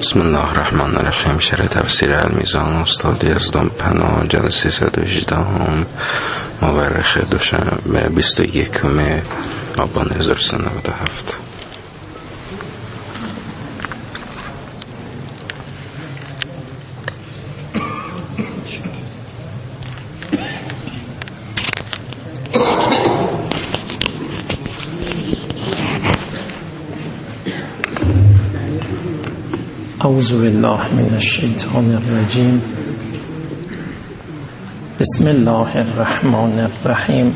بسم الله الرحمن الرحیم. شرح تفسیر المیزان، استاد یزدان پناه، جلسه 118 مورخ دوشنبه 21 آبان 1397. اعوذ بالله من الشیطان الرجیم. بسم الله الرحمن الرحیم.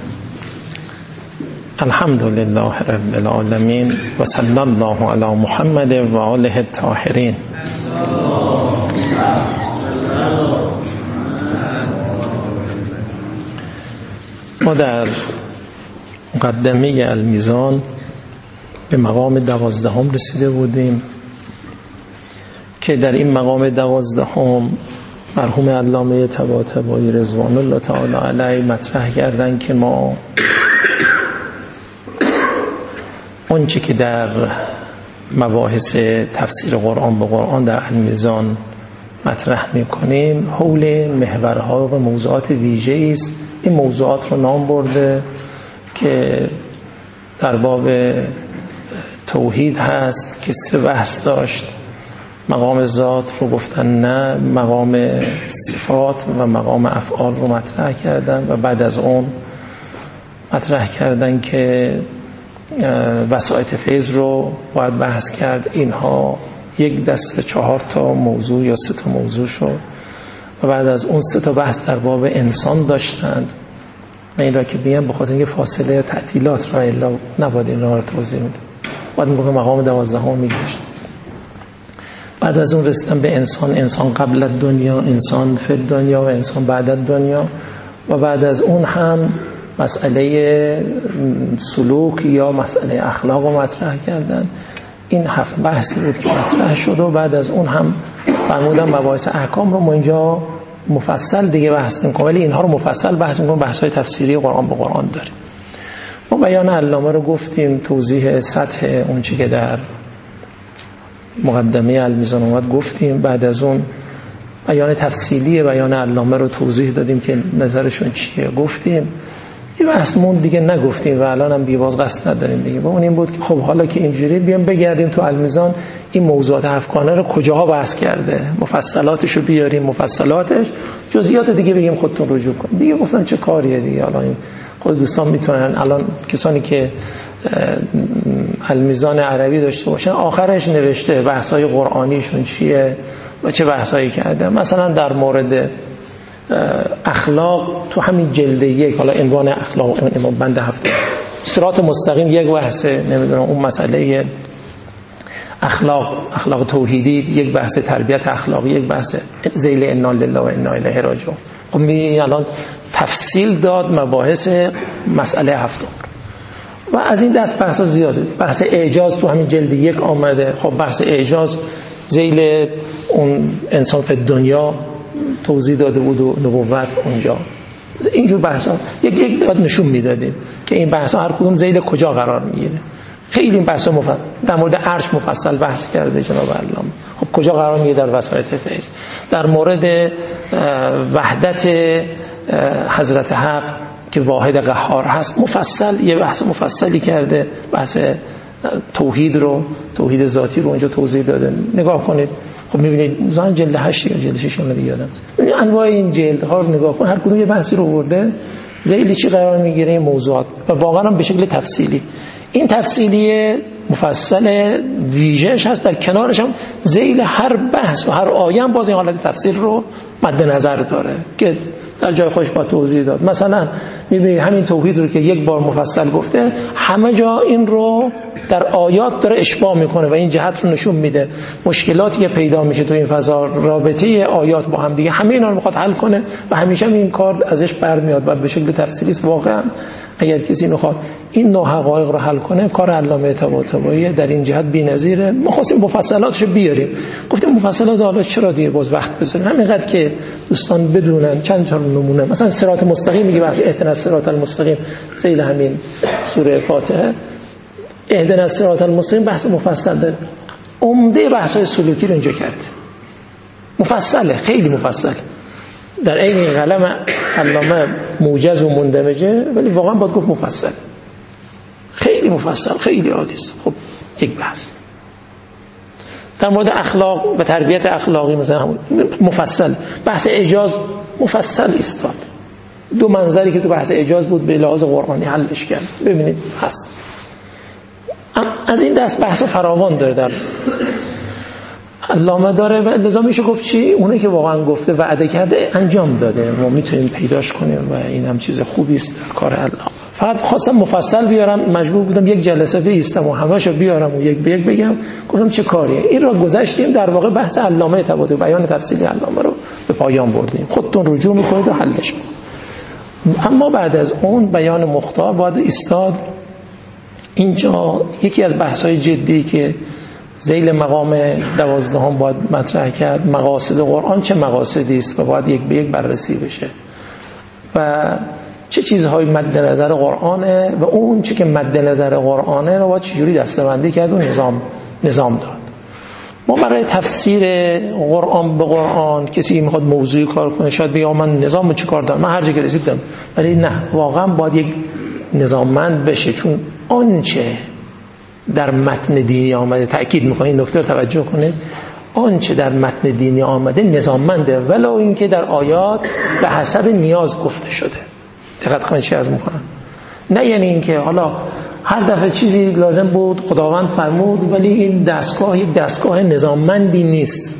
الحمد لله رب العالمین و صلی الله علی محمد و آله الطاهرین. ما در مقدمه المیزان به مقام 12 رسیده بودیم که در این مقام 12 مرحوم علامه طباطبایی رضوان الله تعالی علیه مطرح کردن که ما اون چی که در مباحث تفسیر قرآن به قرآن در المیزان مطرح میکنیم حول محورها و موضوعات ویژه‌ای است. این موضوعات رو نام برده که در باب توحید هست که 3 بحث داشت. مقام ذات رو گفتن نه، مقام صفات و مقام افعال رو مطرح کردن و بعد از اون مطرح کردن که وسائط فیض رو باید بحث کرد. اینها یک دسته 4 تا موضوع یا 3 تا موضوع شد و بعد از اون 3 تا بحث در باب انسان داشتند. من این را که بگم به خاطر اینکه فاصله تعطیلات را الا نباید این را توضیح میدم، باید میگم مقام 12 میگذاشت. بعد از اون رسیدم به انسان قبل دنیا، انسان فی دنیا و انسان بعد دنیا و بعد از اون هم مسئله سلوک یا مسئله اخلاق رو مطرح کردن. این 7 بحثی بود که مطرح شد و بعد از اون هم فرمودم مباحث احکام رو ما اینجا مفصل دیگه بحث نمی‌کنیم، ولی اینها رو مفصل بحث می‌کنیم. بحث‌های تفسیری قرآن به قرآن داریم. ما بیان علامه رو گفتیم، توضیح سطح اون چیزی که در مقدمه المیزان اومد گفتیم. بعد از اون بیان تفصیلی بیان علامه رو توضیح دادیم که نظرشون چیه گفتیم. یه بحث مون دیگه نگفتیم و الان هم دیواز قصد نداریم دیگه. و اون این بود که خب حالا که اینجوری بیام بگردیم تو المیزان این موضوعات افکانه رو کجاها بحث کرده، مفصلاتش رو بیاریم، مفصلاتش، جزئیات دیگه بگیم خودتون رجوع کنید دیگه. گفتن چه کاریه دیگه، حالا این خود دوستان میتونن الان کسانی که المیزان عربی داشته باشن آخرش نوشته بحث‌های قرآنیشون چیه و چه بحثایی کرده. مثلا در مورد اخلاق تو همین جلد 1 حالا عنوان اخلاق عنوان بند 7 صراط مستقیم یک بحثه، نمیدونم اون مسئله اخلاق توحیدی یک بحث، تربیت اخلاقی یک بحث، ذیل انا لله و انا الیه راجعون. خب می الان تفصیل داد مباحث مسئله 7 و از این دست بحثا زیاده. بحث اعجاز تو همین جلد 1 آمده. خب بحث اعجاز ذیل اون انسان فی دنیا توضیح داده بود و نبوت اونجا. اینجور بحثا یک باید نشون میدادیم که این بحثا هر کدوم ذیل کجا قرار میگیره. خیلی این بحثا مفصل در مورد عرش مفصل بحث کرده جناب علامه. خب کجا قرار میگیره در وسائط فیض. در مورد وحدت حضرت حق که واحد قهار هست مفصل یه بحث مفصلی کرده. بحث توحید ذاتی رو اونجا توضیح داده. نگاه کنید. خب میبینید زان جلد 8 یا جلد 6 رو یادم. ببینید انواع این جلدها رو نگاه کن، هر کدوم یه بحثی رو آورده، ذیلی چی قرار میگیره این موضوعات و واقعا هم به شکل تفصیلی. این تفصیلی مفصل ویژه‌اش هست، در کنارش هم ذیل هر بحث و هر آیه هم باز این حالت تفسیر رو مد نظر داره که در جای خودش با توضیح داد. مثلا میبینید همین توحید رو که یک بار مفصل گفته، همه جا این رو در آیات داره اشباع میکنه و این جهت رو نشون میده. مشکلاتی که پیدا میشه تو این فضا، رابطه آیات با هم دیگه، همه اینا رو میخواد حل کنه و همیشه این کار ازش برمیاد و به شکل تفصیلی است. واقعا اگر کسی میخواد این نوع حقایق رو حل کنه، کار علامه طباطبایی در این جهت بی‌نظیره. ما خواستیم مفصلاتش رو بیاریم، گفتیم مفصلات حالا چرا دیگه باز وقت بذاریم، همینقدر که دوستان بدونن. چند تا نمونه، مثلا صراط مستقیم میگه بحث اهدنا الصراط المستقیم، ذیل همین سوره فاتحه اهدنا الصراط المستقیم بحث مفصل داره. عمده بحث‌های سلوکی رو اینجا کرد. مفصله، خیلی مفصل. در این قلم علامه موجز و مندمجه، ولی واقعا باید گفت مفصل، خیلی مفصل، خیلی عالی است. خب یک بحث در مورد اخلاق و تربیت اخلاقی مثلا مفصل. بحث اعجاز مفصل ایستاد. 2 منظری که تو بحث اعجاز بود به لحاظ قرآنی حلش کرد. ببینید هست. از این دست بحث فراوان داره در علامه داره و لذا میشه گفت چی؟ اونه که واقعا گفته وعده کرده انجام داده، ما میتونیم پیداش کنیم و این هم چیز خوبی است در کار علامه. فقط خواستم مفصل بیارم، مجبور بودم یک جلسه بیستم و همه‌شو بیارم و یک به یک بگم. گفتم چه کاریه این را گذاشتیم، در واقع بحث علامه طباطبایی بیان تفصیلی علامه رو به پایان بردیم. خودتون رجوع میکنید و حلش میکنید. اما بعد از اون بیان مختار باید ایستاد. اینجا یکی از بحث‌های جدی که ذیل مقام 12 باید مطرح کرد، مقاصد قرآن چه مقاصدی است و باید یک به یک بررسی بشه و چه چیزهایی مد نظر قرآنه و اون چه که مد نظر قرآنه رو باید چجوری دسته‌بندی کرد و نظام داد. ما برای تفسیر قرآن به قرآن کسی میخواد موضوعی کار کنه شاید بگه من نظام چی کار دارم، من هر جا که رسیدم، ولی نه، واقعا باید یک نظاممند بشه، چون آنچه در متن دینی آمده، تأکید میکنه این نکته رو توجه کنید، آنچه در متن دینی آمده نظاممنده، ولو اینکه در آیات به حسب نیاز گفته شده. دقت کنید چی از میکنم، نه یعنی اینکه حالا هر دفعه چیزی لازم بود خداوند فرمود ولی این دستگاه یک دستگاه نظاممندی نیست.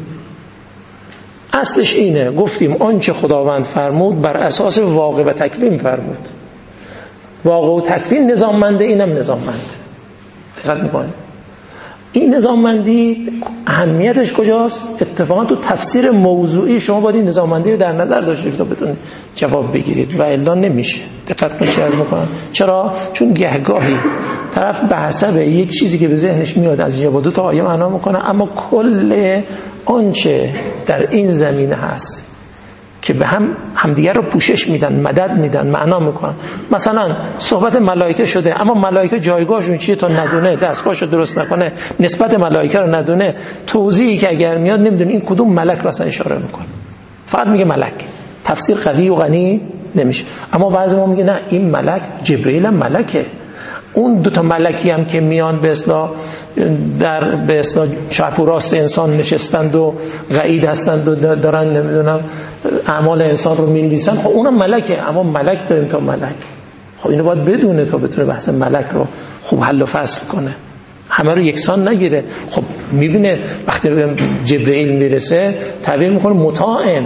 اصلش اینه، گفتیم آنچه خداوند فرمود بر اساس واقع و تکوین فرمود، واقع و تکوین نظاممنده، اینم نظاممنده. دقت میکنید این نظاممندی اهمیتش کجاست؟ اتفاقا تو تفسیر موضوعی شما باید این نظاممندی رو در نظر داشته تا بتونید جواب بگیرید و الا نمیشه. دقت کنید چه از میکنم. چرا؟ چون گهگاهی طرف به حسب یک چیزی که به ذهنش میاد از اینجا با 2 تا آیه معنا میکنه، اما کل آنچه در این زمینه هست که به همدیگر رو پوشش میدن، مدد میدن، معنا میکنن. مثلا صحبت ملائکه شده، اما ملائکه جایگاهشون چیه تا ندونه، دستگاهشو درست نکنه، نسبت ملائکه رو ندونه، توضیحی که اگر میاد نمیدونه این کدوم ملک مثلا اشاره میکنه، فقط میگه ملک. تفسیر قوی و غنی نمیشه. اما بعضی ما میگه نه این ملک جبرئیل ملکه، اون 2 تا ملکی هم که میان به اصطلاح در به اصطلاح چپ و راست انسان نشستند و قعید هستند و دارن نمیدونم اعمال انسان رو می‌نویسن، خب اونم ملکه. اما ملک داریم تا ملک، خب اینو باید بدونه تا بتونه بحث ملک رو خوب حل و فصل کنه، همه رو یکسان نگیره. خب میبینه وقتی جبرئیل میرسه تعبیر میکنه مطاعن،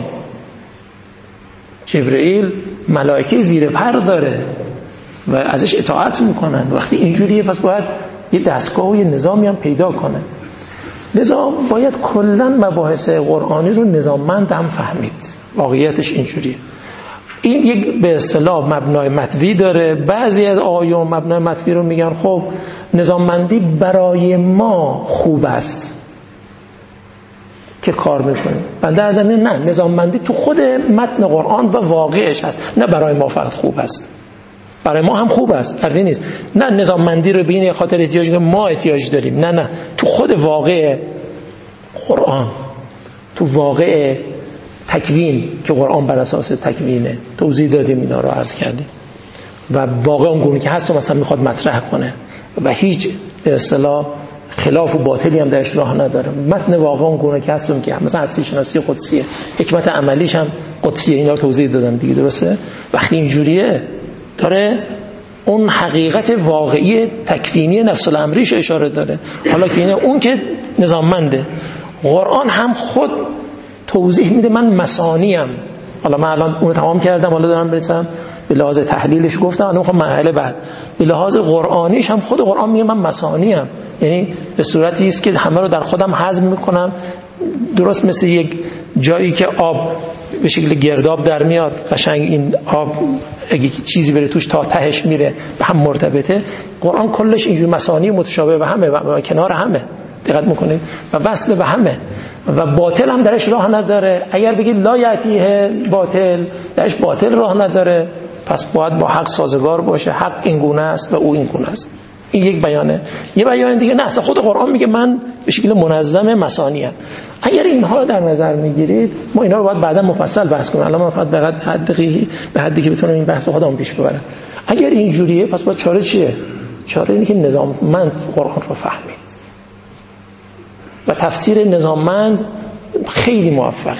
جبرئیل ملائکه زیر پر داره و ازش اطاعت میکنن. وقتی اینجوریه پس باید یه دستگاه و یه نظامی هم پیدا کنه. لذا باید کلا مباحث قرآنی رو نظاممند هم فهمید. واقعیتش اینجوریه. این یک به اصطلاح مبنای مطوی داره. بعضی از آیون مبنای مطوی رو میگن خب نظاممندی برای ما خوب است که کار میکنیم. بنده آدمی نه، نظاممندی تو خود متن قرآن و واقعش هست، نه برای ما فقط خوب است، برای ما هم خوب است، حرفی نیست. نه نظاممندی رو بین خاطر احتیاج که ما احتیاج داریم، نه تو خود واقع قرآن، تو واقع تکوین که قرآن بر اساس تکوینه، توضیح دادیم، اینا رو عرض کردیم و واقع اون گونه که هست و مثلا میخواد مطرح کنه و هیچ به اصطلاح خلاف و باطلی هم درش راه نداره. متن واقع اون گونه که هستون که مثلا هستی شناسی قدسیه، حکمت عملیش هم قدسیه، اینا رو توضیح دادم دیگه، درسته؟ وقتی اینجوریه داره اون حقیقت واقعی تکوینی نفس الامریش اشاره داره. حالا که اینه اون که نظاممنده. قرآن هم خود توضیح میده من مثانیم. حالا من الان اون رو تمام کردم، حالا دارم برسم به لحاظ تحلیلش گفتم، الان میخوام مرحله بعد به لحاظ قرآنیش هم خود قرآن میگه من مثانیم، یعنی به صورتی است که همه رو در خودم هضم میکنم. درست مثل یک جایی که آب به شکل گرداب در میاد، قشنگ این آب اگه چیزی بره توش تا تهش میره به هم مرتبطه. قرآن کلش اینجور مثانی متشابه و همه و کنار همه، دقت میکنید، و وصل به همه و باطل هم درش راه نداره. اگر بگید لا یأتیه باطل، درش باطل راه نداره، پس باید با حق سازگار باشه. حق این گونه است و او این گونه است. این یک بیانه. یه بیان دیگه نه، اصلا خود قرآن میگه من به شکل منظم مثانی‌ام. اگر اینها رو در نظر میگیرید، ما اینا رو باید بعدا مفصل بحث کنیم. الان من فقط به حدی که بتونم این بحث خودم پیش ببرم. اگر اینجوریه پس باید چاره چیه؟ چاره اینه که نظاممند قرآن رو فهمید و تفسیر نظاممند خیلی موفقه.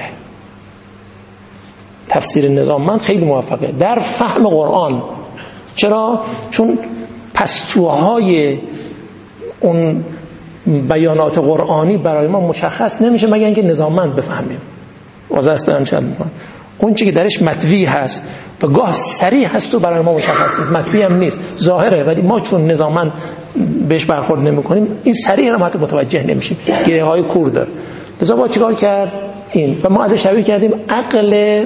تفسیر نظاممند خیلی موفقه در فهم قرآن. چرا؟ چون پستوهای اون بیانات قرآنی برای ما مشخص نمیشه مگر اینکه نظاممند بفهمیم. واضح است دارم چه میگم؟ اون چیزی که درش مطوی هست و گاه صریح هست تو برای ما مشخص نیست، مطوی هم نیست، ظاهره، ولی ما چون نظاممند بهش برخورد نمی‌کنیم این صریح رو حتی متوجه نمیشیم، گره‌های کور داره. لذا با چیکار کرد این؟ و ما ازش شبیه کردیم عقل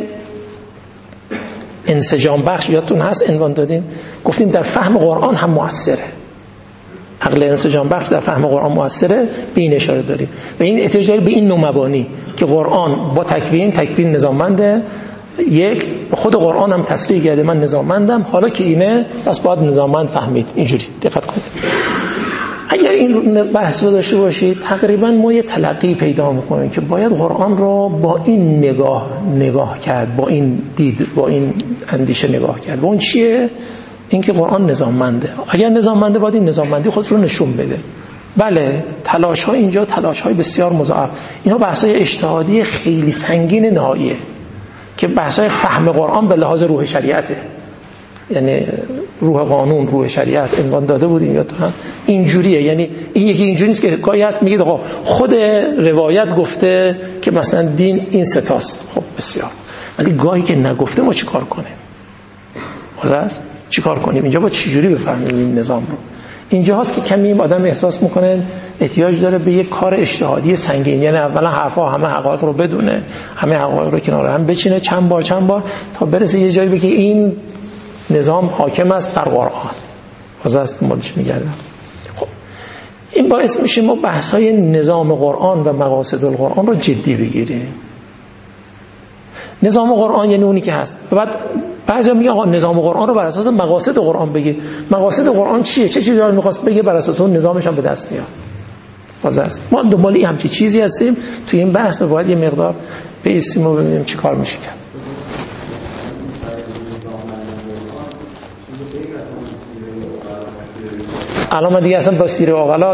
انسجام بخش. یادتون هست عنوان دادیم، گفتیم در فهم قرآن هم مؤثره. عقل انسجام بخش در فهم قرآن مؤثره، به این اشاره داریم و این احتیاج داره به این نوع مبانی که قرآن با تکوین نظاممنده. یک خود قرآن هم تصریح کرده من نظاممندم، حالا که اینه پس باید نظاممند فهمید. اینجوری دقت کنید. اگر این بحث رو داشته باشید تقریبا ما یه تلقی پیدا میکنیم که باید قرآن رو با این نگاه کرد، با این دید، با این اندیشه نگاه کرد. و اون چیه؟ این که قرآن نظاممنده. اگر نظاممنده باید این نظاممندی خود رو نشون بده. بله تلاش های اینجا تلاش های بسیار مضاعف. اینا بحث های اجتهادی خیلی سنگین نهاییه که بحث های فهم قرآن به لحاظ روح شریعته، یعنی روح قانون، روح شریعت عنوان داده بودیم یا تا اینجوریه. یعنی این یکی اینجوری نیست که گاهی هست میگید آقا خود روایت گفته که مثلا دین این ستاست. خب بسیار، ولی گاهی که نگفته ما چیکار کنیم؟ واضحه چیکار کنیم؟ اینجا با چجوری بفهمیم این نظام رو؟ اینجا هست که کمی آدم احساس میکنه احتیاج داره به یک کار اجتهادی سنگین. یعنی اولا حرفا همه حقایق رو بدونه، همه حقایق رو کنار هم بچینه چند بار تا برسه یه جایی بگه این نظام حاکم است بر قرآن. واضحه است مالش میگردم. خب این باعث میشه ما بحث‌های نظام قرآن و مقاصد القرآن رو جدی بگیریم. نظام قرآن یعنی اونی که هست. و بعد بعضیا میگن آقا نظام قرآن رو بر اساس مقاصد قرآن بگیر. مقاصد قرآن چیه؟ چه چیزی رو می‌خواست بگه بر اساس اون نظامش هم به دست میاد. واضحه است. ما دنبال همچین چیزی هستیم. توی این بحث باید یه مقدار بایستیم و ببینیم چی کار میشه کرد. الان من دیگه اصلا با سیر اقلات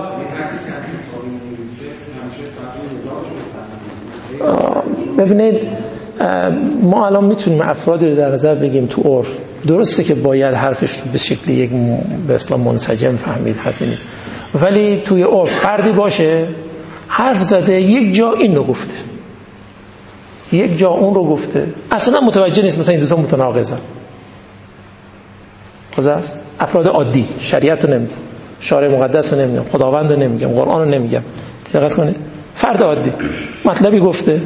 ببینید ما الان میتونیم افرادی رو در نظر بگیم تو عرف. درسته که باید حرفش رو به شکل یک به اصطلاح منسجم فهمید، حرفی نیست، ولی توی عرف فردی باشه حرف زده یک جا این رو گفته یک جا اون رو گفته، اصلا متوجه نیست مثلا این دوتا متناقضن. خب است افراد عادی، شریعت رو نمیگم، شارع مقدس رو نمیگم، خداوند رو نمیگم، قرآن رو نمیگم، دقت کنید. فرد عادی مطلبی گفته،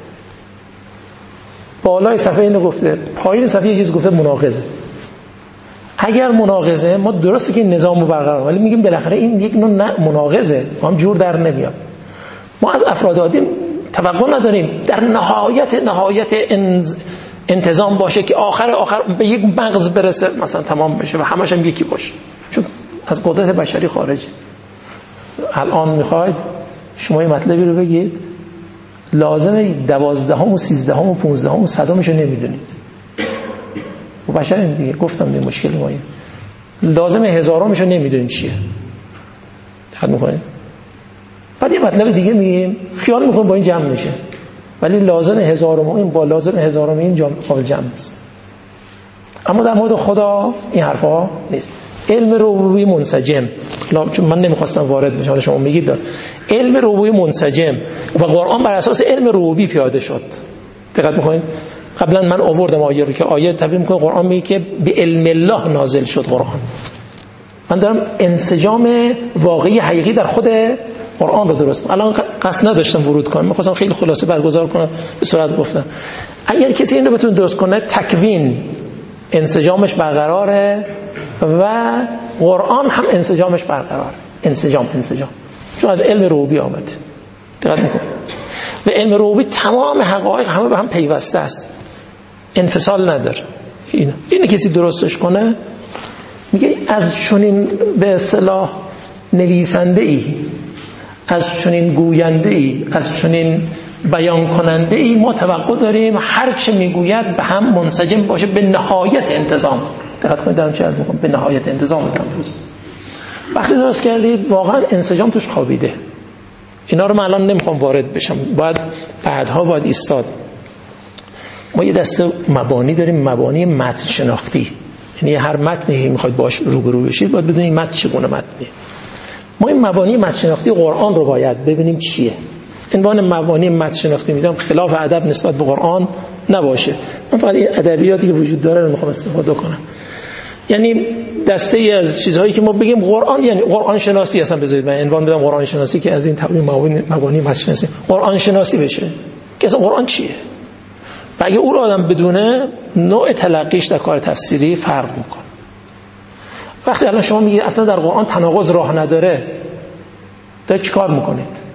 بالای صفحه اینو گفته، پایین صفحه یه چیز گفته مناقضه. اگر مناقضه ما درسته که نظام رو برقرار، ولی میگیم بالاخره این یک نوع مناقضه، ما هم جور در نمیاد. ما از افراد عادی توقع نداریم در نهایت انتظام باشه که آخر به یک مغز برسه مثلا تمام بشه و همش هم یکی باشه، چون از قدرت بشری خارجه. الان میخواید شما یه مطلبی رو بگید لازمه 12 و 13 و 15 و 100 رو نمیدونید و بشر دیگه گفتم به مشکل ما این لازمه 1000 رو نمیدونید چیه. دقت میکنید؟ بعد یه مطلب دیگه میگیم خیال میکنیم با این جمع میشه، ولی لازم 1000 این با لازم 1000 این جمع قابل جمع نیست. اما در مورد خدا این حرفا نیست. علم ربوبی منسجم، چون من نمیخواستم وارد بشم، شما میگید علم ربوبی منسجم و قرآن بر اساس علم ربوبی پیاده شد. دقت میکنید؟ قبلا من آوردم آیه رو که آیه تعبیر میکنه قرآن میگه که به علم الله نازل شد قرآن. من دارم انسجام واقعی حقیقی در خود قرآن رو درست. الان قصد نداشتم ورود کنم، می‌خواستم خیلی خلاصه برگزار کنم، به صورت گفتم اگر کسی اینو بتونه درست کنه تکوین انسجامش برقراره و قرآن هم انسجامش برقرار. انسجام چون از علم ربوبی آمد. دقت می‌کنید؟ و علم ربوبی تمام حقایق همه به هم پیوسته است، انفصال نداره. اینو کسی درستش کنه میگه از چنین به اصطلاح نویسنده ای، از چنین گوینده ای، از چنین بیان کننده ای ما توقع داریم هر چه میگوید به هم منسجم باشه به نهایت انتظام. دقت کنید دارم چه عرض میکنم، به نهایت انتظام میگم. وقتی درست کردید واقعا انسجام توش خوابیده. اینا رو من الان نمیخوام وارد بشم، بعدها باید ایستاد. ما یه دسته مبانی داریم، مبانی متن شناختی، یعنی هر متنی میخواید باش روبرو بشید باید بدونید متن چگونه متنیه. ما این مبانی متن شناختی قرآن رو باید ببینیم چیه. عنوان مبانی متن شناختی میدم خلاف ادب نسبت به قرآن نباشه. من فقط این ادبیاتی که وجود داره رو میخوام استفاده کنم. یعنی دسته ای از چیزهایی که ما بگیم قرآن، یعنی قرآن شناسی اصلا بذارید من عنوان بدم قرآن شناسی که از این تبیین مبانی متن شناسی قرآن شناسی بشه که اصلا قرآن چیه. و اگه اون آدم بدونه نوع تلقیش در کار تفسیری فرق میکنه. وقتی الان شما میگید اصلا در قرآن تناقض راه نداره، دارید چیکار میکنید؟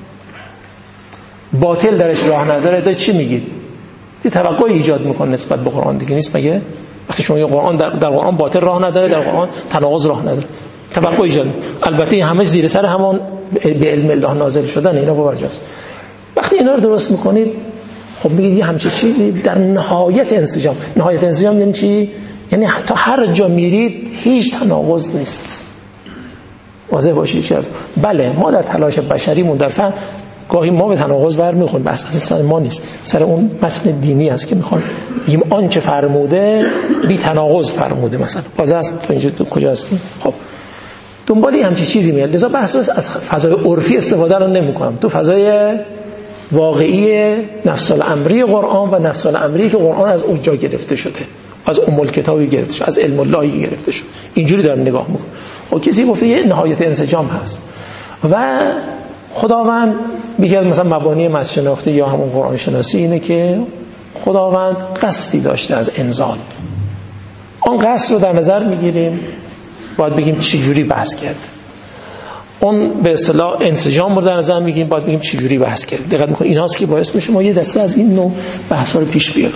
باطل درش راه نداره، دارید چی میگید؟ دی توقع ایجاد میکنه نسبت به قرآن دیگه نیست مگه؟ وقتی شما میگید قرآن در قرآن باطل راه نداره، در قرآن تناقض راه نداره، توقع ایجاد. البته همه زیر سر همون به علم الله نازل شدن، اینا باورجاست. وقتی اینا رو درست میکنید خب میگید یه همچین چیزی در نهایت انسجام. نهایت انسجام یعنی چی؟ یعنی تا هر جا میرید هیچ تناقض نیست. واضح باشید چرا؟ بله ما در تلاش بشریمون در فن گاهی ما به تناقض برمیخوریم، بس اصلا ما نیست، سر اون متن دینی است که میخوان بگیم آنچه فرموده بی تناقض فرموده. مثلا واضح است تو اینجا کجا هستیم؟ خب دنبال همچین چیزی میاد. لذا بحث از فضای عرفی استفاده رو نمیکنم، تو فضای واقعی نفس الامری قرآن و نفس الامری که قرآن از اونجا گرفته شده، از ام کتابی گرفته شده، از علم الله گرفته شده، اینجوری دارم نگاه میکنم. خب کسی گفته یه نهایت انسجام هست و خداوند میگه مثلا مبانی متن شناختی یا همون قرآن شناسی اینه که خداوند قصدی داشته از انزال. اون قصد رو در نظر میگیریم، باید بگیم چی جوری بحث کرد. اون به اصطلاح انسجام رو در نظر میگیریم، باید بگیم چی جوری بحث کرد. دقت میکنید ایناست که باعث میشه ما یه دسته از این نوع بحث‌ها رو پیش بیاریم.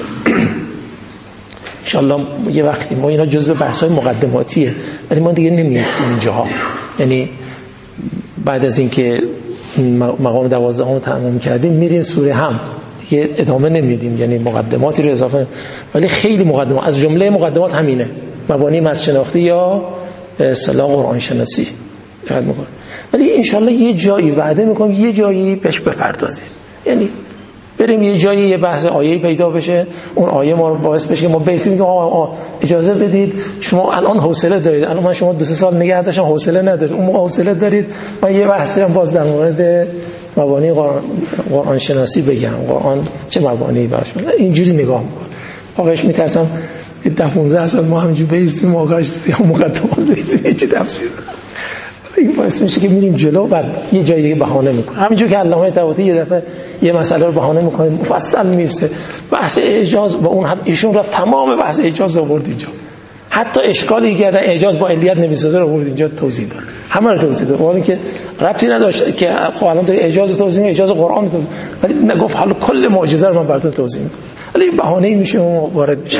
ان شاءالله یه وقتی ما اینا جزء بحث‌های مقدماتیه، ولی ما دیگه نمی‌رسیم اینجاها. یعنی بعد از اینکه مقام 12 رو تمام کردیم میریم سوره حمد، دیگه ادامه نمیدیم، یعنی مقدماتی رو اضافه، ولی خیلی مقدمات از جمله مقدمات همینه، مبانی متن شناختی یا به اصطلاح قرآن شناسی. دقت می‌کنید. ولی ان شاءالله یه جایی وعده می‌کنم یه جایی بهش بپردازیم، یعنی بریم یه جایی یه بحث آیه پیدا بشه، اون آیه ما رو باعث بشه که ما بیسیم که اجازه بدید شما الان حوصله دارید، الان من شما 2-3 سال نگه داشتم حوصله ندارید، اون موقع حوصله دارید، من یه بحثی هم باز در مورد مبانی قرآن شناسی بگم، قرآن چه مبانی براش، اینجوری نگاه می‌کنم. واقعاش می‌ترسم 10-15 سال ما همینجوری بیستیم واقعاش مقدمات بیسیم چه تفسیر. این باعث میشه که میریم جلو و یه جای دیگه بهانه میکنه. همینجور که علامه طباطبایی یه دفعه یه مسئله رو بهانه میکنه مفصل میرسه بحث اعجاز و اون هم ایشون رفت تمام بحث اعجاز آورد اینجا، حتی اشکالی که در اعجاز با علیت نمیسازه رو آورد اینجا توضیح داد، همه رو توضیح داد، ولی که ربطی نداشت که خب الان تو اعجاز توضیح اعجاز قرآن توضیح، ولی نگفت حالا کل معجزه رو من براتون توضیح میکنم، ولی بهانه‌ای میشه و وارد میشه.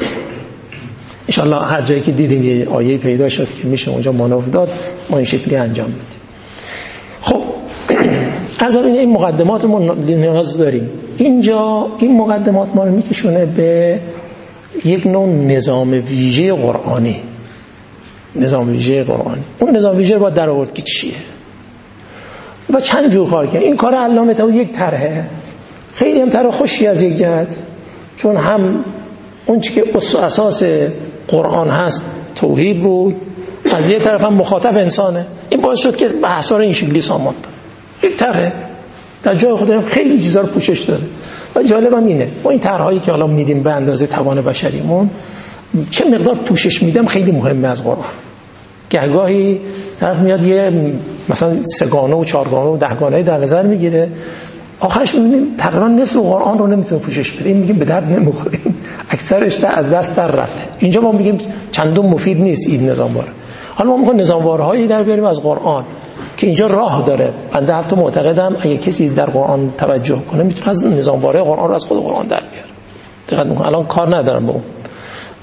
ان شاء الله هر جایی که دیدیم یه آیه پیدا شد که میشه اونجا مانور داد، ما این شکلی انجام میدیم. خب از این مقدمات ما نیاز داریم. اینجا این مقدمات ما رو میکشونه به یک نوع نظام ویژه قرآنی. نظام ویژه قرآنی، اون نظام ویژه رو باید در آورد که چیه و چند جور کار کنه. این کار علامه طباطبایی یک طرحه، خیلی هم طرح خوشی از یک جهت، چون هم اون چی که اساس قرآن هست توحید بود، از یه طرف هم مخاطب انسانه، این باعث شد که بحثا رو این شکلی سامان داد. یک طرحه در جای خودم خیلی چیزا رو پوشش داره و جالبم اینه ما این طرحایی که حالا میدیم به اندازه توان بشریمون چه مقدار پوشش میدم خیلی مهمه از قرآن. گاهی طرف میاد یه مثلا 3 گانه و 4 گانه و 10 گانه در نظر میگیره، آخرش می‌بینیم تقریبا نصف قرآن رو نمیتونه پوشش بده. این میگیم به درد نمیخوره، اکثرش از دست در رفته. اینجا ما میگیم چندون مفید نیست این نظاموار. حالا ما میخوایم نظاموارهایی در بیاریم از قرآن که اینجا راه داره. بنده حتی معتقدم اگه کسی در قرآن توجه کنه میتونه از نظامواره قرآن رو از خود قرآن در بیاره. دقت می‌کنم الان کار ندارم به اون،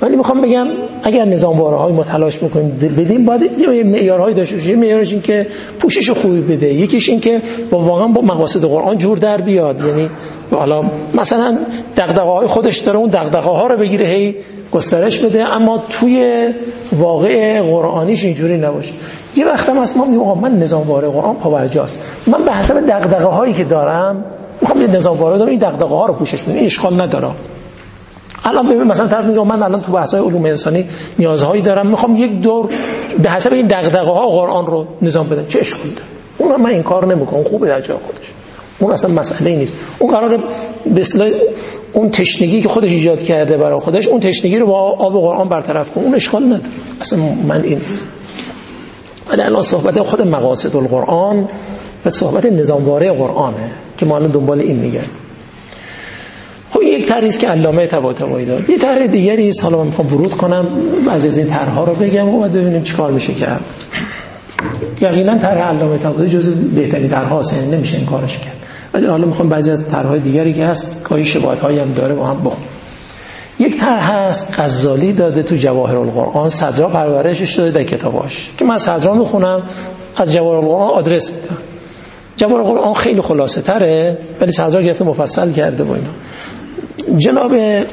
ولی میخوام بگم اگر نظاموارهای ما تلاش میکنیم بدیم، باید یه معیارهایی داشته باشه. معیارش این که پوشش خوبی بده، یکیش این که واقعا با مقاصد قرآن جور در بیاد. یعنی حالا مثلا دغدغه‌های خودش داره، اون دغدغه‌ها رو بگیره هی گسترش بده، اما توی واقع قرآنیش اینجوری نباشه. یه وقت هم هست ما میگیم من نظامواره قرآن پاورجاست، من به حسب دغدغه‌هایی که دارم میخوام یه نظامواره دارم، این دغدغه‌ها رو پوشش بدم، این اشکال نداره. الان ببین مثلا طرف میگه من الان تو بحث‌های علوم انسانی نیازهایی دارم، میخوام یک دور به حسب این دغدغه‌ها قرآن رو نظام بدم، چه اشکالی داره؟ اون من این کار نمیکنم، خوبه در جای خودش، اون اصلا مسئله نیست. اون قراره به اصطلاح اون تشنگی که خودش ایجاد کرده برای خودش، اون تشنگی رو با آب قرآن برطرف کنه، اون اشکال نداره، اصلا من این نیست. ولی الان صحبت خود مقاصد القرآن و صحبت نظامواره قرآنه که ما الان دنبال این میگردیم. خب یک طرحی است که علامه طباطبایی داد، یه طرح دیگری است، حالا من میخوام ورود کنم بعضی از این طرح‌ها رو بگم و بعد ببینیم چیکار میشه کرد. یقینا طرح علامه طباطبایی جزو بهترین طرح‌هاست، نمیشه این کارش کرد. ولی حالا میخوام بعضی از طرح‌های دیگری که هست گاهی شباهت‌هایی هم داره با هم بخونیم. یک طرح هست غزالی داده تو جواهر القرآن، صدرا پرورشش داده در کتاباش که من صدرا میخونم، از جواهر القرآن آدرس میدم. جواهر القرآن خیلی خلاصه تره ولی صدرا گرفته مفصل کرده با اینا. جناب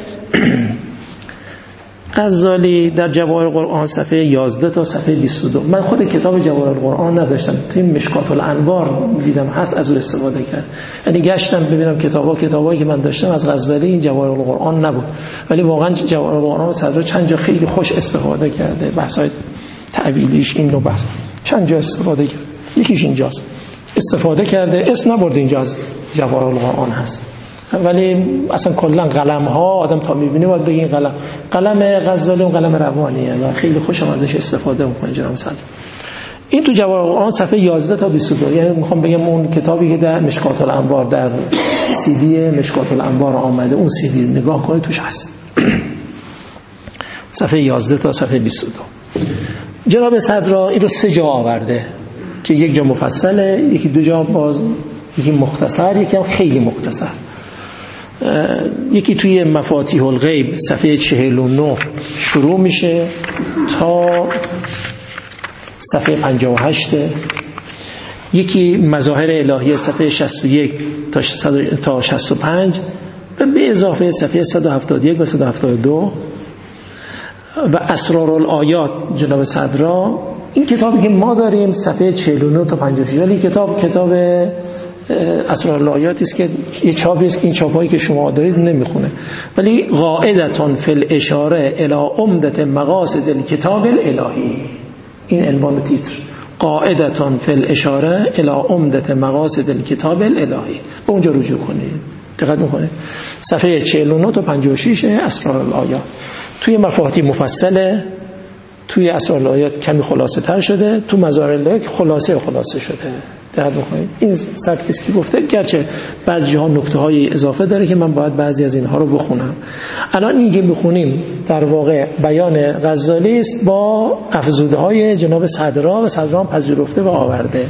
غزالی در جواهر القرآن صفحه 11 تا صفحه 22، من خود کتاب جواهر القرآن نداشتم، توی مشکات الانوار دیدم هست، از اون استفاده کرد. یعنی گشتم ببینم کتابایی که من داشتم از غزالی این جواهر القرآن نبود، ولی واقعا جواهر القرآن صدر چند جا خیلی خوش استفاده کرده، بحث‌های تعبیلیش این نوع بحث چند جا استفاده کرده، یکیش اینجاست استفاده کرده، اسم نبرده اینجا از جواهر القرآن هست، ولی اصلا کلا قلم ها آدم تا میبینه باید بگه این قلم غزالی اون قلم روانیه و خیلی خوشم ازش استفاده میکنه جناب صدر. این تو جواهر القرآن صفحه 11 تا 22، یعنی میخوام بگم اون کتابی که در مشکات الانوار در سی دی مشکات الانوار آمده، اون سی دی نگاه کنید توش هست. صفحه 11 تا صفحه 22 جناب صدر این رو 3 جا آورده که یک جا مفصله، یکی 2 جا باز، یکی مختصر، یکی هم خیلی مختصر. یکی توی مفاتیح الغیب صفحه 49 شروع میشه تا صفحه 58، یکی مظاهر الهیه صفحه 61 تا 65 و به اضافه صفحه 171 و 172 و اسرار الآیات جناب صدرا. این کتابی که ما داریم صفحه 49 تا 56، ولی کتاب اسرار الآیاتی است که یه چاپی است که این چاپایی که شما دارید نمیخونه، ولی قاعدتون فی الاشاره الی عمدة مقاصد الکتاب الالهی، این عنوان تیتر، قاعدتون فی الاشاره الی عمدة مقاصد الکتاب الالهی، به اونجا رجوع کنید، دقت میکنید. صفحه 49 تا 56 اسرار الآیات. توی مفاتیح مفصله، توی اسرار الآیات کمی خلاصه تر شده، تو مظاهر الهیه خلاصه شده. دقت بکنید این سبکی که گفته، گرچه بعضی جاها نکته های اضافه داره که من باید بعضی از اینها رو بخونم. الان این که بخونیم در واقع بیان غزالی است با افزوده های جناب صدرا و صدرا پذیرفته و آورده.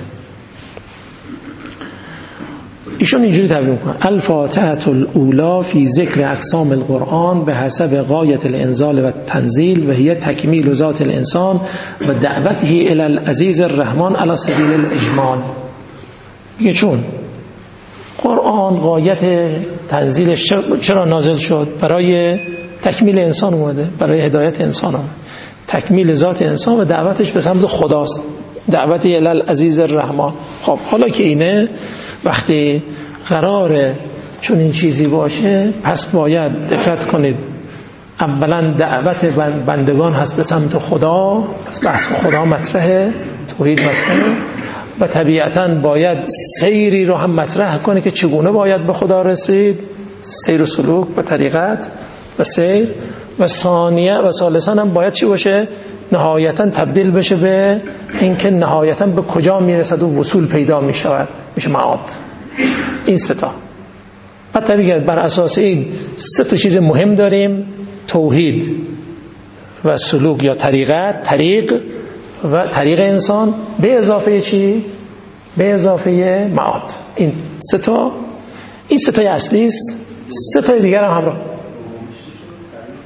ایشون اینجوری تعبیر میکنه: الفاتحة الاولی فی ذکر اقسام القرآن به حسب غایت الانزال و تنزیل و هی تکمیل ذات الانسان و دعوته الی العزیز الرحمن علی سبیل الاجمال. میگه چون قرآن غایت تنزیلش چرا نازل شد؟ برای تکمیل انسان اومده، برای هدایت انسان اومده، تکمیل ذات انسان و دعوتش به سمت خداست، دعوت الی العزیز الرحمن. خب حالا که اینه، وقتی قراره چون این چیزی باشه، پس باید دقت کنید اولا دعوت بندگان هست به سمت خدا، پس بحث خدا مطرحه، توحید مطرحه، و طبیعتاً باید سیری رو هم مطرح کنه که چگونه باید به خدا رسید، سیر و سلوک و طریقت و سیر، و ثانیه و ثالثاً هم باید چی باشه؟ نهایتاً تبدیل بشه به اینکه نهایتاً به کجا میرسد و وصول پیدا میشود، میشه معاد. این 3 تا. بعد طبیعتاً بر اساس این 3 تا چیز مهم داریم: توحید و سلوک یا طریق و طریق انسان، به اضافه چی؟ به اضافه معاد. این 3 تا، این 3 تای اصلی است. 3 تای دیگر هم همراه.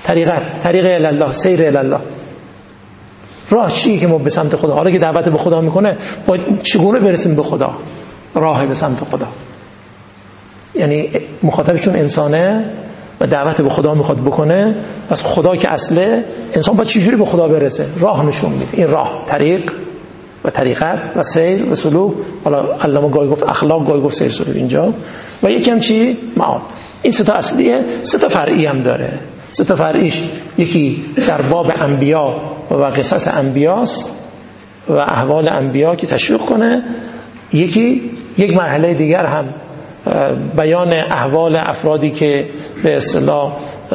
طریق الله، سیر الله. راه چیه که ما به سمت خدا، حالا که دعوت به خدا میکنه با چگونه برسیم به خدا، راه به سمت خدا. یعنی مخاطبشون انسانه و دعوت به خدا میخواد بکنه، پس خدا که اصله، انسان باید چجوری به خدا برسه، راه نشون میده. این راه، طریق و طریقت و سیر و سلوک. حالا علامه گاهی گفت اخلاق، گاهی گفت سیر سلوک اینجا. و یکی هم چی؟ معاد. این سه تا اصلیه، سه تا فرعی هم داره. سه تا فرعیش یکی در باب انبیا و قصص انبیاست و احوال انبیا که تشویق کنه، یکی یک مرحله دیگر هم بیان احوال افرادی که به اصطلاح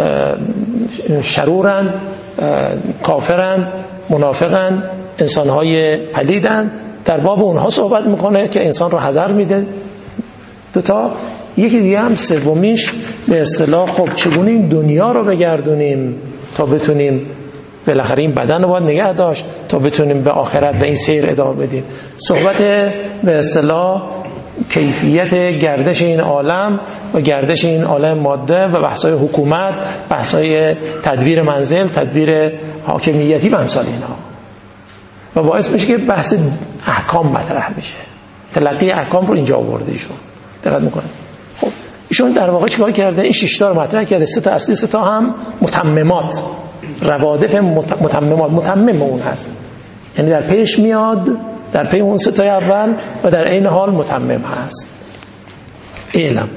شرورن، کافرن، منافقن، انسانهای پلیدن، در باب اونها صحبت میکنه که انسان رو حذر میده. دوتا. یکی دیگه هم سومیش به اصطلاح خب چگونه این دنیا رو بگردونیم تا بتونیم بالاخره این بدن رو باید نگه داشت تا بتونیم به آخرت و این سیر ادامه بدیم. صحبت به اصطلاح کیفیت گردش این عالم و گردش این عالم ماده و بحث‌های حکومت، بحث‌های تدبیر منزل، تدبیر حاکمیتی و امثال اینها، و باعث میشه که بحث احکام مطرح بشه. تلقی احکام رو اینجا آورده ایشون. دقت میکنه. خب ایشون در واقع چیکار کرده؟ این 6 تا رو مطرح کرده، 3 تا اصلی، 3 تا هم متممات، روادف متممات. متمم اون هست، یعنی در پیش میاد، در پی اون 3 تا اول و در عین حال متمم هست. اعلم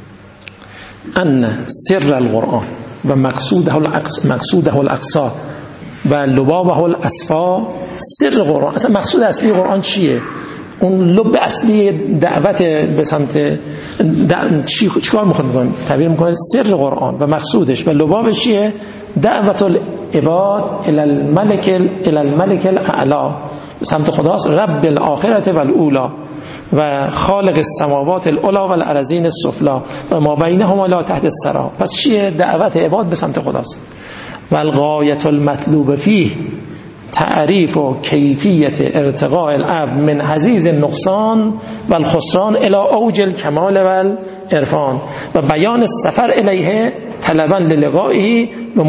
ان سر القرآن و مقصوده الاقصى و لبابه الاسفا. سر قرآن، اصلا مقصود اصلی قرآن چیه؟ اون لب اصلی دعوت به سمت چیکار میخواد تعبیر میکنه؟ سر قرآن و مقصودش و لبابش چیه؟ دعوت العباد الى الملك الاعلی، به سمت خداست، رب الاخرة والاولا و خالق السماوات العلی و الارضین السفلی و ما بینهما لا تحت الثری. پس چیه؟ دعوت عباد به سمت خداست. و الغایة المطلوب فیه تعریف و کیفیت ارتقاء العبد من حضیض النقصان و الخسران الى اوج الکمال و العرفان و بیان السفر الیه طلبا للقائه و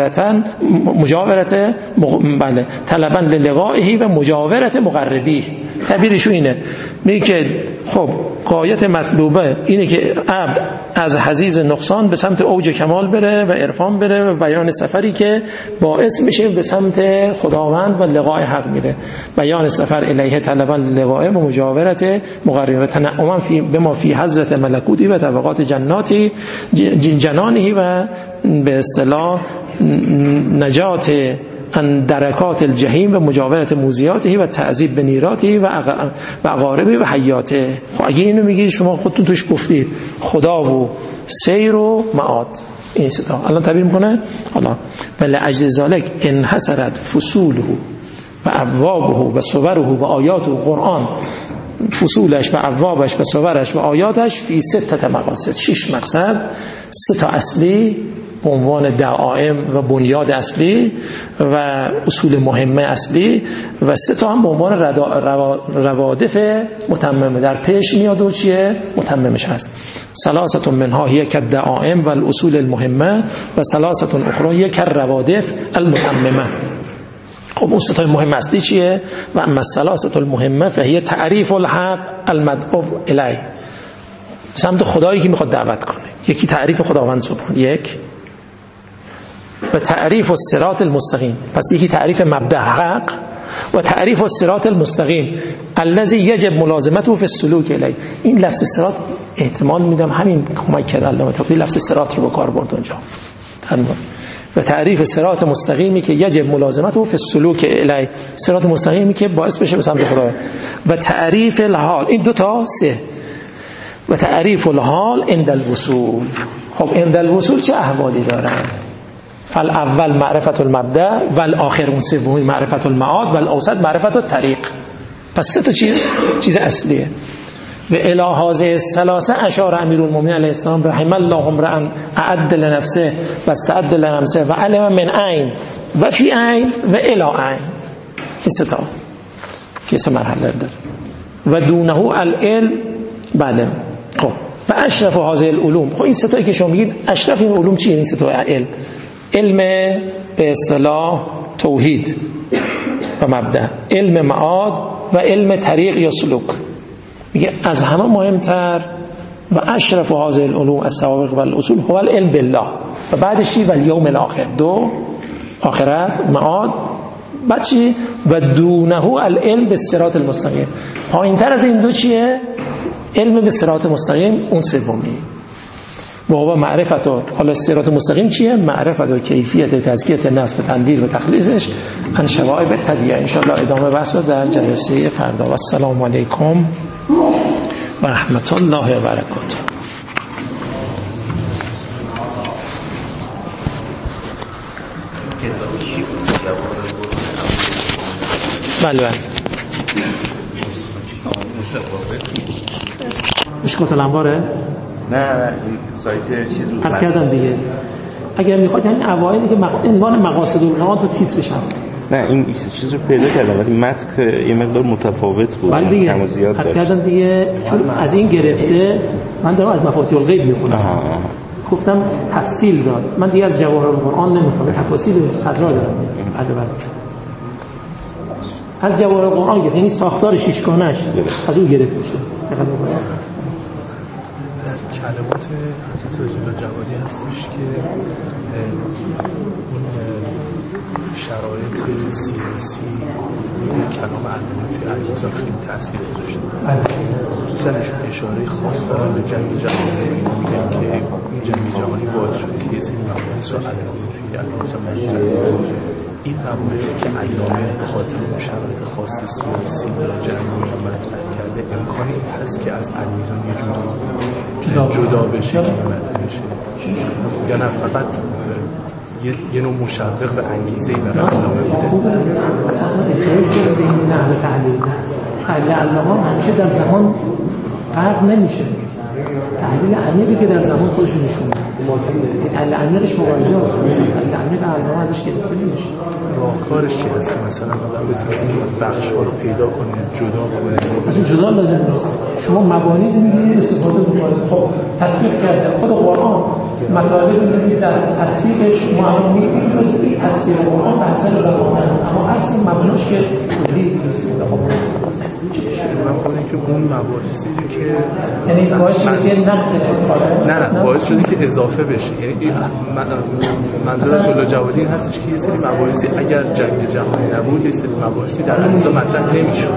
طلبا للقائه و مجاورت مقربیه. تعبیرشو اینه، میگه که خب غایت مطلوبه اینه که عبد از حضیض نقصان به سمت اوج کمال بره و عرفان بره و بیان سفری که باعث میشه به سمت خداوند و لقاء حق میره. بیان سفر الیه طلبا للقائه و مجاورت مقربیه و تنعما بما فی حضرت ملکوتی و طبقات جناتی جنانه و به اصطلاح نجات ان درکات الجحیم و مجاورت موزیاته و تعذیب به نیراته و اقاربه و حیاته. خب اگه اینو میگید شما خودتون توش گفتید خدا و سیر و معاد، این صدا الان تعبیر میکنه. حالا بل اجل ذالک انحصرت فصوله و ابوابه و صوره و آیات و قرآن، فصولش و ابوابش و صورش و آیاتش فی 6 مقاصد، 6 مقصد، 3 تا اصلی به عنوان دعائم و بنیاد اصلی و اصول مهمه اصلی و 3 تا هم به عنوان روادف متممه در پیش میاد و چیه؟ متممش هست. 3 منها هی کالدعائم و الاصول المهمه و 3 اخرى هی کالروادف المتممه. خب اون 3 تا مهم اصلی چیه؟ و اما 3 المهمه فهی تعریف الحق المدعو الیه، سمت خدایی که میخواد دعوت کنه. یکی تعریف خداوند سبحانه، یک و تعریف الصراط المستقیم. پس یکی تعریف مبدأ حق و تعریف الصراط المستقیم الذي یجب ملازمته فی السلوک الیه. این لفظ صراط احتمال میدم همین کمک کرد علامه طباطبایی لفظ صراط رو به کار برد اونجا. و تعریف صراط مستقیمی که یجب ملازمته فی السلوک الیه، صراط مستقیمی که باعث بشه به سمت خدا. و تعریف الحال، این 2 تا 3. و تعریف الحال عند الوصول. خب عند الوصول چه احوالی دارند؟ فالاول معرفت المبدأ و الاخر، اون سومی معرفت المعاد و الاوسط معرفت الطریق. پس 3 تا چیز اصلیه. و الی هذه الثلاثه اشار امیرالمومنین علیه السلام رحم الله امرا اعد لنفسه و استعد لنفسه و علم من عین و فی عین و الی عین. این 3 تا که 3 مرحله داره. و دونه العلم. بله. خب و اشرف هذه العلوم. خب این 3 تایی که شما میگید اشرف این علوم چیه؟ این 3 تا علم علم به اصطلاح توحید و مبدأ، علم معاد و علم طریق یا سلوک. میگه از همه مهمتر و اشرف هذه العلوم السوابق و الاصول هو العلم بالله و بعدش و الیوم الاخر، دو آخرت معاد، بعد چی؟ و دونه العلم بالصراط المستقیم. پایینتر از این دو چیه؟ علم به صراط مستقیم، اون سومی. و هو معرفت. حالا صراط مستقیم چیه؟ معرفت و کیفیت تزکیه نفس به تنویر و تخلیصش عن شوائب الطبیعه. ان شاء الله ادامه بحث رو در جلسه فردا. و السلام علیکم و رحمت الله و برکاته. بله مشکلات الانواره؟ نه سایت چیز رو عرض کردم دیگه. اگر میخواید همین اوایلی که عنوان مقاصد المعاد و تیترش هست. نه این چیز رو پیدا کردم ولی متن یه مقدار متفاوت بود، کم و زیاد داشت. عرض کردم دیگه چون از این گرفته من دارم از مفاتیح الغیب میخونم. گفتم تفصیل داد. من دیگه از جواهر القرآن نمیخونم، تفاصیل صدرا دارم. از جواهر القرآن گرفت، یعنی ساختار شیشگانش از اون گرفته شد. کلمات حضرت رضا جوادی هستش که اون شرایط سیاسی کلام علامه توی علیرضا خیلی تاثیر گذاشته. خصوصا اشاره خاص دارن به جنگ جهانی، میگن که این جنگ جهانی باعث شد که یه سری مباحث رو علامه توی علیرضا مطرح. این مباحثی که علامه به خاطر شرایط خاص سیاسی یا جنگی مطرح کرده، امکانی هست که از علیرضا یه جوری جدا بشه که مطرح بشه، یا نه فقط یه نوع مشوق به انگیزه‌ای برای علامه بوده؟ خوبه احتیاج داره به این نحوه تحلیل علامه همیشه در زمان فرق نمیشه. تحلیل عمیقی که در زمان خودش نشون میده، تحلیل عمیقش مواجه است، تحلیل عمیق علامه ازش گرفته نمیشه. راهکارش چی هست که مثلا آدم بتونه این بخش‌ها رو پیدا کنه، جدا کنه؟ مثلا جدا لازم نیست. شما مبانی رو می‌گیرید، استفاده می‌کنید. خب تطبیق کرده خود قرآن مطالب رو می‌بینید در تفسیرش ما می‌بینید این تفسیر قرآن به اصل زبان است، اما اصل مبناش که کلی نیست. من خودم که اون مباحثی که یعنی باعث شده که نقص نه باعث شده که اضافه بشه. یعنی منظور طلوع جوادی هستش که یه سری مباحثی اگر جنگ جهانی نبود یه سری مباحثی در علیرضا مطرح نمی‌شد.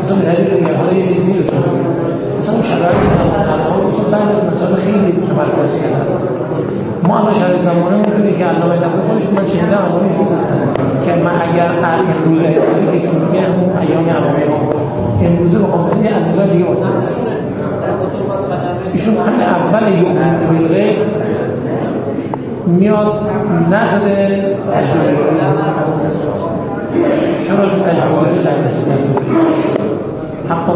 ما الان شرایط زمانه می‌دونیم که علامه طباطبایی خودش من شنیدم علامه گفت که من اگر امروز که میگم اون ایام علامه امروز بخوام بگم علامه دیگه وقت ایشون همین اول یوم بالغیب میاد نقد تجربه چرا تجربه در اسلام حق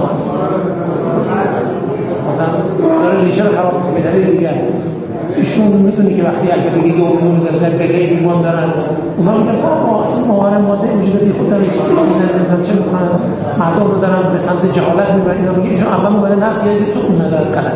مثلا داره ریشه رو خراب به دلیل دیگر. ایشون میتونه که وقتی اگه بگه یومون داره به غیر ایمان دارن اونا میگن اصلا موارد ماده اینجوری بی خودن چه میکنن مردم رو دارن به سمت جهالت میبرن. اینا میگه ایشون اول مباله نفت یه تو اون نظر غلط.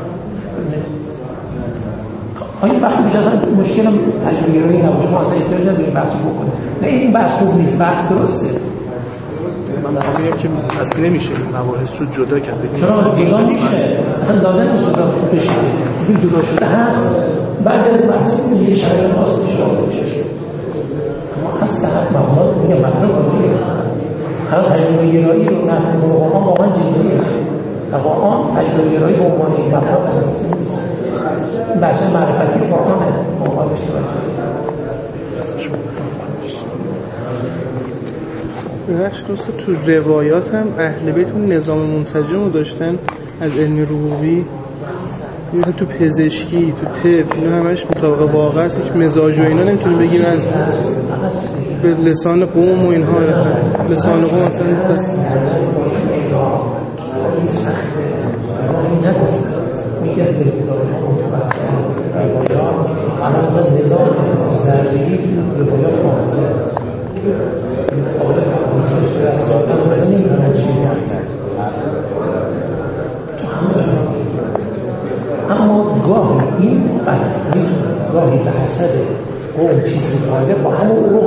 آیا وقتی بیش اصلا مشکل تجربه‌گرایی نباشه ما اصلا احتیاج نداریم بحث بکنیم. نه این بحث خوب نیست، بحث درسته. من میگم که اصلا نمیشه مباحث رو جدا کرد. چرا جدا میشه؟ اصلا لازم نیست جدا بشه. این جدا شده هست. بعضی از بحث‌ها یه شرایط خاص میشه. اما اصلا مواد میگه مطلب دیگه. حالا تجربه‌گرایی رو نه قرآن واقعا جدیه. قرآن تجربه‌گرایی به عنوان این مطلب نیست. بحث معرفتی قرآنه. قرآن بخش دوست تو روایات هم اهل بیت اون نظام منسجم رو داشتن از علم روحی، تو پزشکی، تو طب، اینا همش مطابق واقع است. هیچ مزاج و اینا نمیتونیم بگیم از به لسان قوم و اینها. لسان قوم اصلا بس اما گاهی این گاهی به حسب اون چیزی تازه با همون